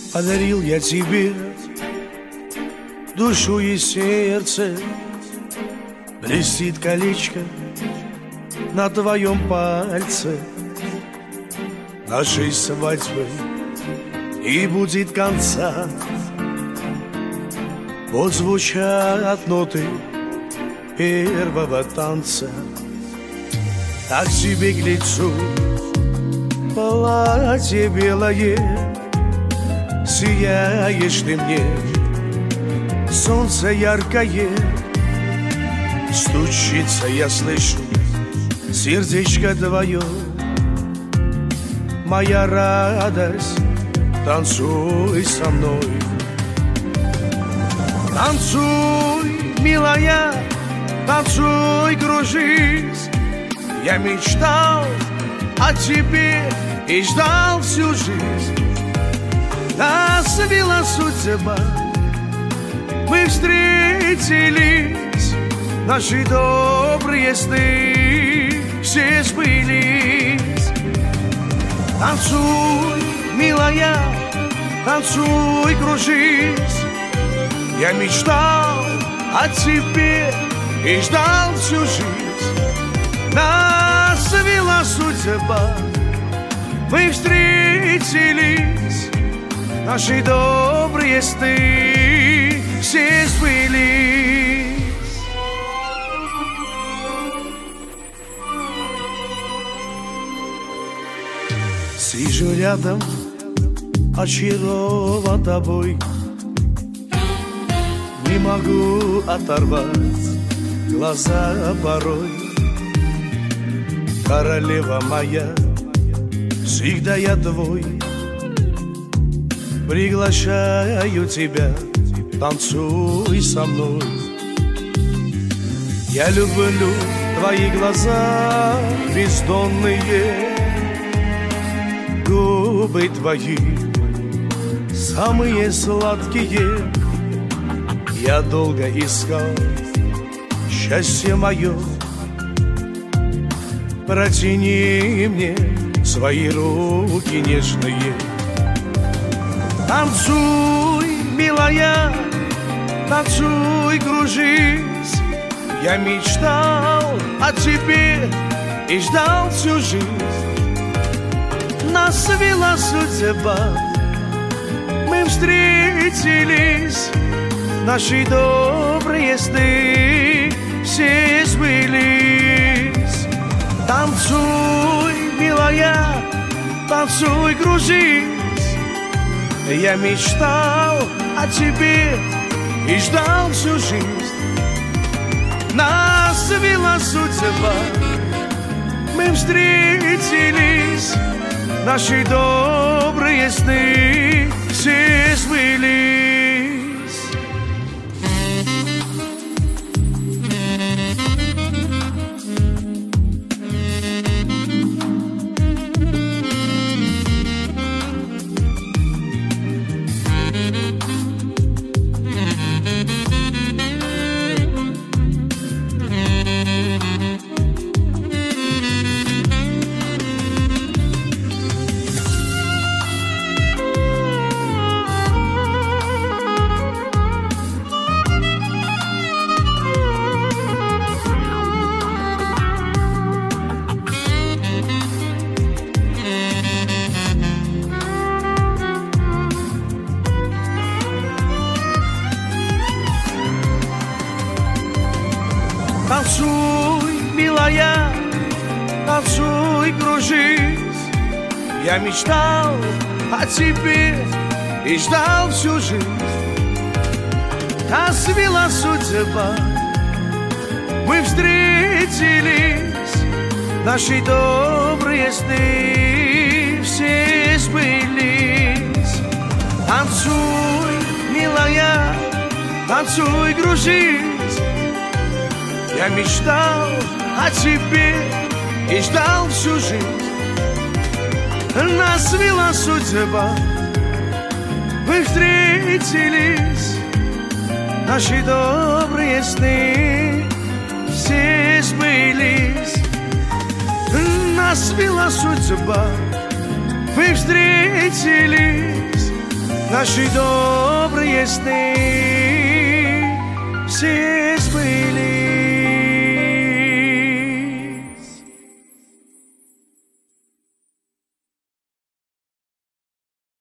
Подарил я тебе душу и сердце, блестит колечко на твоем пальце. Нашей свадьбы не будет конца. Вот звучат ноты первого танца. Так тебе к лицу платье белое, сияешь ты мне, солнце яркое. Стучится, я слышу, сердечко твое. Моя радость, танцуй со мной. Танцуй, милая, танцуй, кружись. Я мечтал о тебе и ждал всю жизнь. Нас свела судьба, мы встретились, наши добрые сны все сбылись. Танцуй, милая, танцуй, кружись. Я мечтал о тебе и ждал всю жизнь. Нас свела судьба, мы встретились, наши добрые сны все сбылись. Сижу рядом, очарован тобой, не могу оторвать глаза порой. Королева моя, всегда я твой. Приглашаю тебя, танцуй со мной. Я люблю твои глаза бездонные, губы твои самые сладкие. Я долго искал счастье мое. Протяни мне свои руки нежные. Танцуй, милая, танцуй, кружись. Я мечтал о тебе и ждал всю жизнь. Нас свела судьба, мы встретились, наши добрые сны все сбылись. Танцуй, милая, танцуй, кружись. Я мечтал о тебе и ждал всю жизнь. Нас свела судьба, мы встретились, наши добрые сны все сбылись. Танцуй, милая, танцуй, кружись. Я мечтал о тебе и ждал всю жизнь. Нас свела судьба, мы встретились, наши добрые сны все сбылись. Танцуй, милая, танцуй, кружись. Я мечтал о тебе и ждал всю жизнь. Нас свела судьба, мы встретились, наши добрые сны все сбылись. Нас свела судьба, мы встретились, наши добрые сны все сбылись.